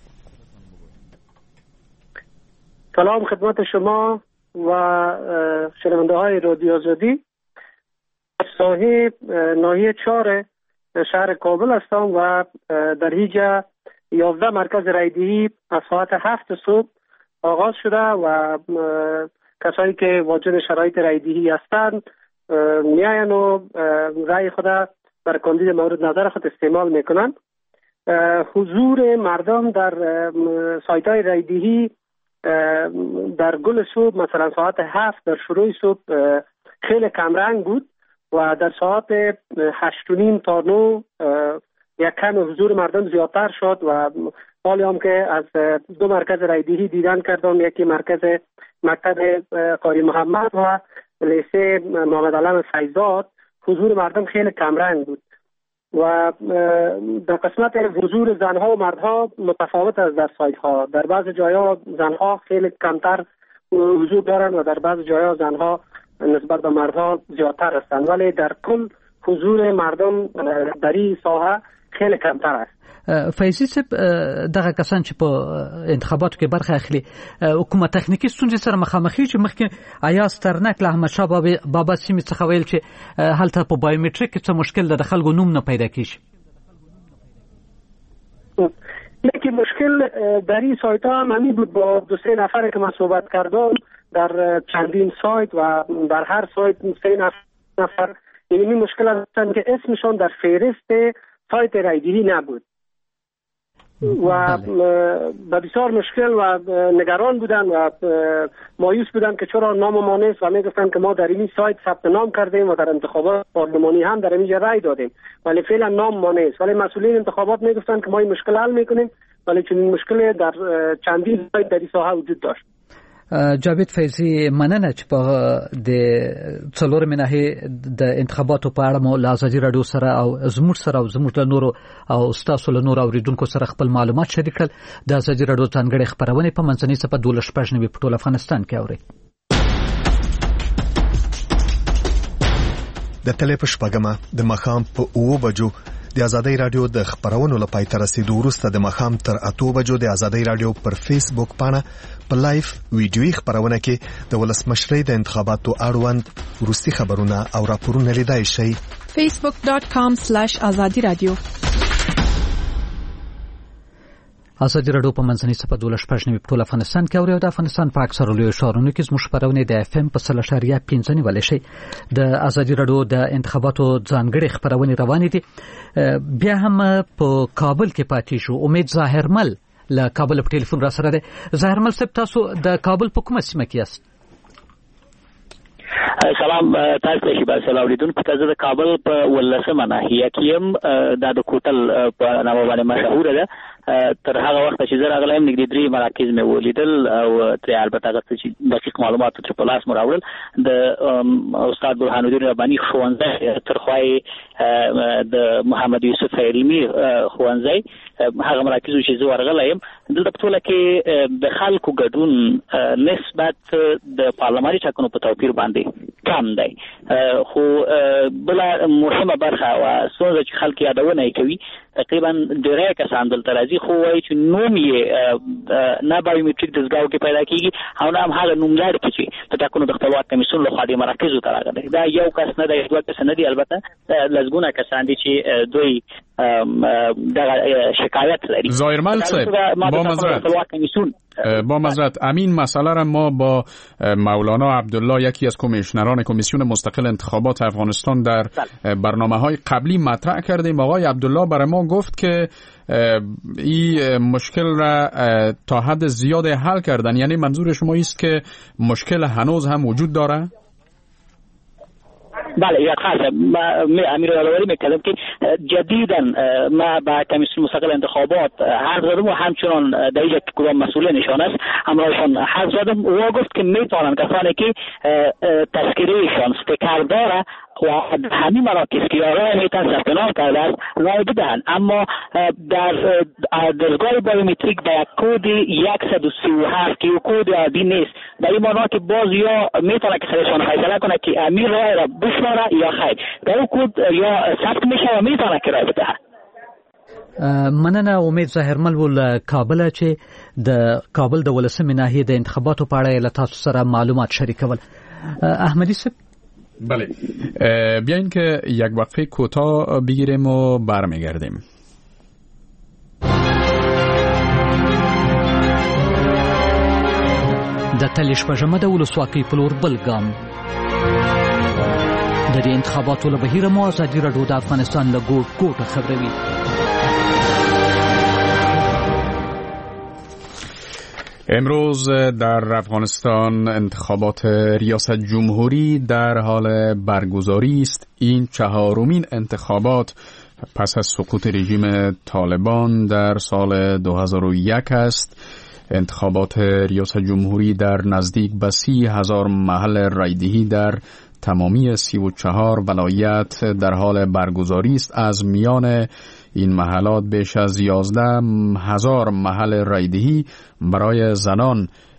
سلام خدمت شما و شنونده های رادیو آزادی. ساحه ناحیه چهار شهر کابل هستم و در هیجا یازده مرکز رایدهی از ساعت هفت صبح آغاز شده و کسایی که واجد شرایط رایدهی هستند میاین و رای خود بر کاندید مورد نظر خود استعمال میکنن. حضور مردم در سایت های رایدهی در گل صبح مثلا ساعت هفت در شروع صبح خیلی کمرنگ بود و در ساعت هشت و نیم تا نو یک کم حضور مردم زیادتر شد و حالی هم که از دو مرکز رایدهی دیدن کردم، یکی مرکز مکتب قاری محمد و لیسه محمد علم فیضات، حضور مردم خیلی کمرنگ بود و در قسمت حضور زنها و مردها متفاوت است. در سایت ها در بعض جاها زنها خیلی کمتر حضور دارند و در بعض جاها زنها نسبت به مردها زیادتر هستند، ولی در کل حضور مردم در این ساحه خیلی کمتر است. فیضی صاحب دغه کسان چې په انتخاباتو کې برخه اخلي حکومت تخنیکی ستونزې سره مخامخ چې مخکې ایاز ترنک له احمد شاه بابا سیمې څخه ویل چې هلته په بایومتریک کې څه مشکل ده، د خلکو نوم نه پیدا کیږي. یکی مشکل در این سایت ها هم همین بود. با دو سه نفر که من صحبت کردم در چندین سایت و در هر سایت سه نفر یعنی این مشکل هستند که اسمشون در فهرست سایت رایدهی نبود و به بسیار مشکل و نگران بودن و مایوس بودن که چرا نام ما نیست و میگفتن که ما در این سایت ثبت نام کردیم و در انتخابات پارلمانی هم در اینجا رای دادیم ولی فعلا نام ما نیست. ولی مسئولین انتخابات میگفتن که ما این مشکل حل میکنیم ولی چنین مشکل در چندین سایت در این ساحه وجود داشت. جاوید فیضی مننه چې په د څلورمې ناحیې د انتخاباتو په اړه مو له ازادي راډیو سره او زموږ سره او زموږ له نورو او ستاسو له نورو اوریدونکو سره خپل معلومات شریک کړل. د ازادي راډیو ځانګړې خپرونې په منځنۍ صفحه دولس شپږ نوي په ټول افغانستان کې اورئ. د تلې په شپږمه د ماښام په اوو بجو د ازادي راډیو د خبرونو لپاره تر رسیدو وروسته د ماښام تر اتو بجو د ازادي راډیو پر فیسبوک باندې په لایف ویډیوي خبرونه کې د ولسمشرۍ د انتخاباتو اړوند وروستي خبرونه او راپورونه لیدای شئ. facebook dot com slash azadi radio. ازادي راډیو په منځنۍ صفحه دولس شپږ نوي په ټول افغانستان کې اوري او د افغانستان په اکثرو لویو ښارونو کې زموږ خبرونه د اف ام په سل اشاریه پنځه نیولای شي. د ازادي راډیو د انتخاباتو ځانګړې خبرونه روانې دي. بیا هم په کابل کې پاتې شو. امید ظاهرمل له کابل په ټلیفون را سره ده. ظاهرمل صاحب تاسو د کابل په کومه سیمه کې یاست؟ سلام تاسو ته شي باسه اوریدونکو ته د کابل په ولسمه ناحیه کې يم د کوټل په نامه باندې مشهور ده. تر هغه وخت چې زه راغلم نږدې درې مراکز مې ولیدل او تر البته هغه چې دقیق معلومات تر په لاس مو راوړل. د استاد برهان الدین رباني ښوونځی تر خوای د محمد یوسف علمي ښوونځی هغه مراکز چې زه ورغلم دلته په ټوله کې د خلکو ګډون نسبت د پارلماني ټاکنو په توپیر باندې کم دی. خو بل مهمه برخه او څنګه چې خلک یادونه کوي تقریبا ډیری کسان دلته راځي خو وایي چې نوم یې نه بایومتریک دستګاو کې پیدا کیږي او نه هم هغه نوملړ کې چې د ټاکنو د خپلواک کمیسیون لخوا د مراکزو ته راغلی. دا یو کس نه دی، دوه کس نه دي، البته لږونه کسان دي چې دوی دغه شکایت لري. ظاهرمل صاحب با معذرت با معذرت امین مسئله را ما با مولانا عبدالله یکی از کمیشنران کمیسیون مستقل انتخابات افغانستان در برنامه‌های قبلی مطرح کردیم. آقای عبدالله برای ما گفت که این مشکل را تا حد زیاد حل کردن، یعنی منظور شما است که مشکل هنوز هم وجود داره؟ بله یا خاصه ما امیر الاولی میکردم که جدیداً ما با کمیسیون مستقل انتخابات حرف زدم و همچنان در اینجا کدام مسئولینشان است همراهشان حرف زدم و گفت که میتونن کسانی که تذکرهشان استیکر داره و همین مراکز که آقای میتن ثبت نام کرده است رای بدهند، اما در دستگاه بایومتریک با کد صد و سی و هفت که کد عادی نیست در این معنی که باز یا میتونه که سرشان فیصله کنه که امیر رای را بشماره یا خیر در اون کد یا ثبت میشه و میتونه که رای بدهند. مننه. امید ظاهرمل ول کابل چې د کابل د ولسمې ناحیې د انتخاباتو په اړه له تاسو سره معلومات شریکول. احمدی صاحب بله بیاین که یک وقفه کوتاه بگیریم و برمیگردیم. د تلې شپږمه د ولسواکۍ په لور بل ګام. د دې انتخاباتو له بهیره مو ازادي راډیو د افغانستان له ګوټ ګوټه خبروي. امروز در افغانستان انتخابات ریاست جمهوری در حال برگزاری است. این چهارمین انتخابات پس از سقوط رژیم طالبان در سال دو هزار و یک است. انتخابات ریاست جمهوری در نزدیک به سی هزار محل رایدهی در تمامی سی و چهار ولایت در حال برگزاری است. از میان این محلات بیش از یازده هزار محل رایدهی برای زنان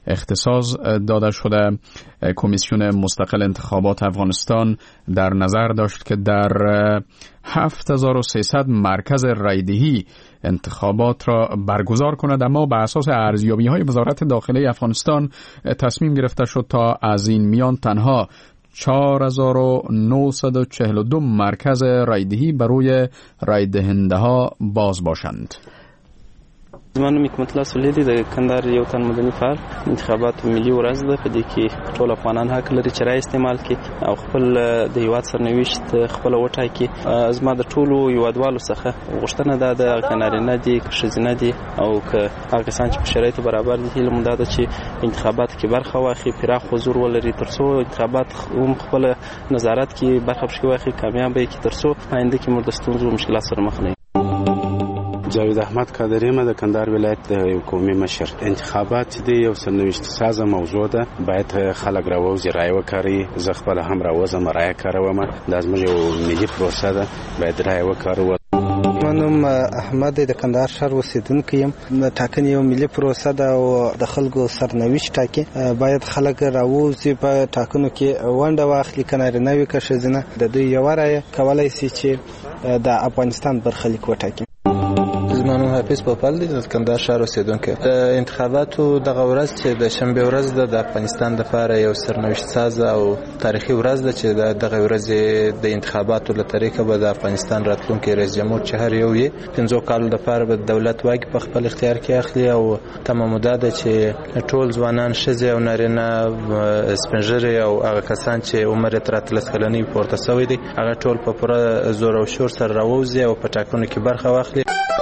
اختصاص داده شده. کمیسیون مستقل انتخابات افغانستان در نظر داشت که در هفت هزار و سیصد مرکز رایدهی انتخابات را برگزار کند، اما بر اساس ارزیابی‌های وزارت داخله افغانستان تصمیم گرفته شد تا از این میان تنها چهار هزار و نهصد و چهل و دو مرکز رایدهی برای رای دهنده ها باز باشند. زما نوم حکمت الله سلیدی د کندهار یو تن مدني فعال. انتخابات ملي ورځ ده، په دې کې ټول افغانان حق لري چې رای استعمال کړي او خپل د هیواد سرنوشت خپل وټاکي. زما د ټولو هیوادوالو څخه غوښتنه ده د کنارینه دي که ښځینه دي او که هغه کسان چې په شرایطو برابر دي، هیله مو دا ده چې انتخابات کې برخه واخلي، پراخ حضور ولري، ترڅو انتخابات هم خپل نظارت کې برخه پکې واخلي، کامیاب کړي، ترڅو آینده کې موږ د ستونزو او مشکلات سره مخ نه. جاوید احمد قادری ما د کندهار ولایت د یو قومي مشر. انتخابات د یو سرنوشت سازه موضوع ده، باید خلک راوځي رای وکړي. زه خپل هم راوځم رای کوم، دا زموږ یو ملي پروسه ده، باید رای وکړو. منم احمد د کندهار شهر اوسیدونکی یم. ټاکنې یو ملي پروسه ده او د خلکو سرنوشت ټاکي. باید خلک راوځي په ټاکنو کې ونډه واخلي، کنارینه وي که ښځینه. د دوی یوه رایه کولی شي چې د افغانستان برخلیک وټاکي. زمانو حافظ پوپل دی د کندهار شهر اوسیدونکی. د انتخاباتو دغه ورځ چې د شنبه ورځ ده د افغانستان لپاره یو سرنوشت ساز او تاریخي ورځ ده چې دغه ورځ د انتخاباتو له طریقه به د افغانستان راتلونکي رئیس جمهور چې هر یو یې پنځو کالو لپاره به دولت واګي په خپل اختیار کې اخلي او تمام ده چې ټول ځوانان ښځې او نارینه سپینږیري او هغه کسان چې عمر یې تر اتلس کلنۍ پورته شوی دی هغه ټول په پوره زور او شور سره راوځي او په ټاکنو کې برخه واخلي.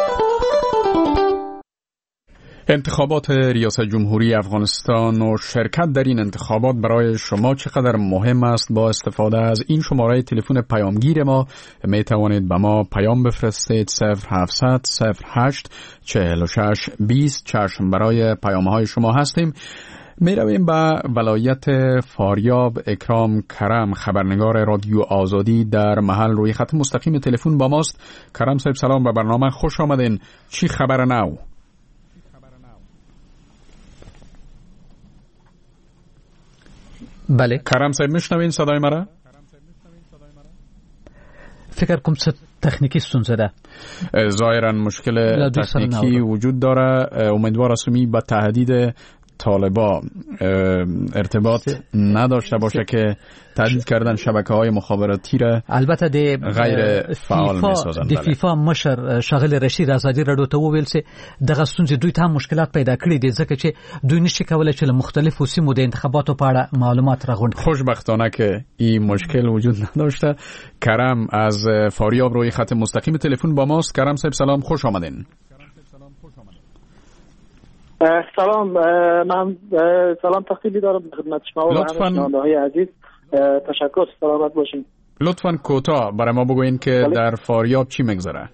انتخابات ریاست جمهوری افغانستان و شرکت در این انتخابات برای شما چقدر مهم است؟ با استفاده از این شماره تلفن پیامگیر ما می توانید به ما پیام بفرستید. صفر هفتصد صفر هشت چهل و شش بیست. چشم برای پیام های شما هستیم. می رویم به ولایت فاریاب. اکرام کرم خبرنگار رادیو آزادی در محل روی خط مستقیم تلفن با ماست. کرم صاحب سلام، به برنامه خوش آمدین. چی خبر نو؟ بله کرم صاحب میشنوین صدای مرا؟ فکر کنم ست تکنیکی ستونزه ده. ظاهرا مشکل تکنیکی وجود داره. امیدوار هستم با تهدید طالبا ارتباط نداشته باشه که تهدید کردن شبکه‌های مخابراتی را البته د غیر فعال می‌سازند. د فیفا مشر شاغل رشید آزادی راډیو ته وویل چې دغه ستونزې دوی ته مشکلات پیدا کړي دي ځکه چې دوی نشي کولای چې له مختلفو سیمو د انتخاباتو په اړه معلومات راغونډ کړي. خوشبختانه که این مشکل وجود نداشته. کرم از فاریاب روی خط مستقیم تلفن با ماست. کرم صاحب سلام، خوش آمدین. سلام، من سلام تقدیم دارم به خدمت شما و شنونده‌های عزیز. تشکر، سلامت باشین. لطفاً کوتاه برای ما بگوین که در فاریاب چی میگذره.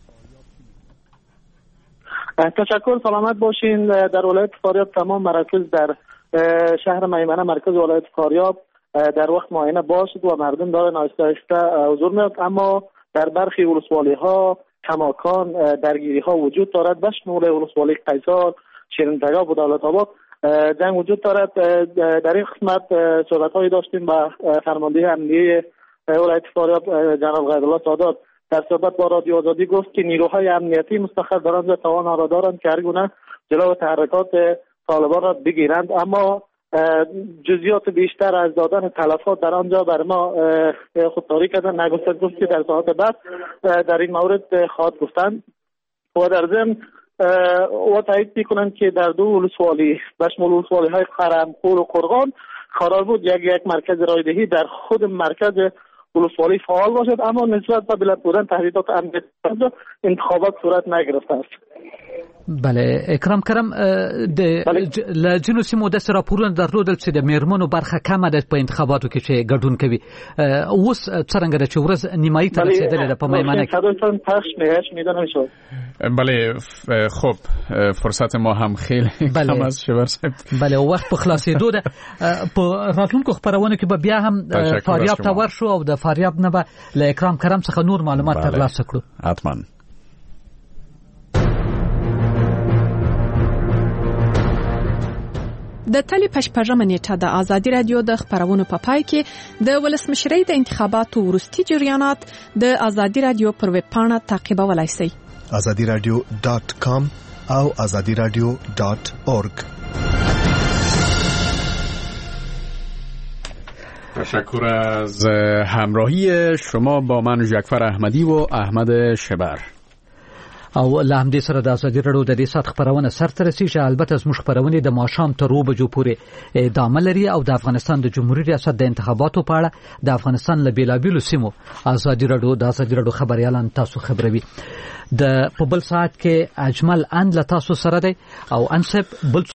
تشکر، سلامت باشین. در ولایت فاریاب تمام مراکز در شهر میمنه مرکز ولایت فاریاب در وقت معینه باز شد و مردم دارن آهسته آهسته حضور میاد، اما در برخی ولسوالی ها کماکان درگیری ها وجود دارد. بشمول ولسوالی قیصر، شیرین تگاه و دولت آباد جنگ وجود دارد. در این قسمت صحبت هایی داشتیم با فرمانده امنیه ولایت فاریاب جناب غیرالله سادات. در صحبت با رادیو آزادی گفت که نیروهای امنیتی مستقر در آنجا توان را دارند که هر گونه جلو تحرکات طالبان را بگیرند، اما جزئیات بیشتر از دادن تلفات در آنجا بر ما خودداری کردن نگفتند. گفت که در ساعت بعد در این مورد خواهد گفتند و در ضمن و تایید میکنند که در دو ولسوالی بشمول ولسوالی های قرمخور و قرغان قرار بود یک یک مرکز رایدهی در خود مرکز ولسوالی فعال باشد، اما نسبت به بلند بودن تهدیدات امنیتی انتخابات صورت نگرفته است. بله اکرام کرم د لجنو سیمو د راپورونه درلودل چې د میرمنو برخه کمه ده په انتخاباتو کې چې ګډون کوي. اوس څنګه ده چې ورځ نیمایي ته رسیدلې ده په میمنه کې؟ بله خب فرصت ما هم خیلی کم است شبر صاحب. بله وخت په خلاصېدو ده. په راتلونکو خبرونو کې به بیا هم فاریاب ته ورشو او د فاریاب نه به له اکرام کرم څخه نور معلومات ترلاسه کړو. حتما. د تلې پشپږمه نیټه د ازادي رادیو د خبرونو په پای کې د ولسمشرۍ د انتخاباتو وروستي جریانات د ازادي رادیو پر ویب پاڼه تعقیبولای شئ. ازادي رادیو ډاٹ کام او ازادي رادیو ډاٹ اورگ. تشکر از همراهی شما با من جعفر احمدی و احمد شبر. او له همدې سره د ازادي رادیو د دې سات خبرونه سرته رسیږي. البته زموږ خبرونه د ماښام تر اوه بجو پورې ادامه لري او د افغانستان د جمهوریت ریاست د انتخاباتو په اړه د افغانستان له بیلابیلو سیمو ازادي رادیو د ازادي رادیو خبريالان تاسو خبروي. د په بل ساعت کې اجمل اند له تاسو سره دی او انسب بل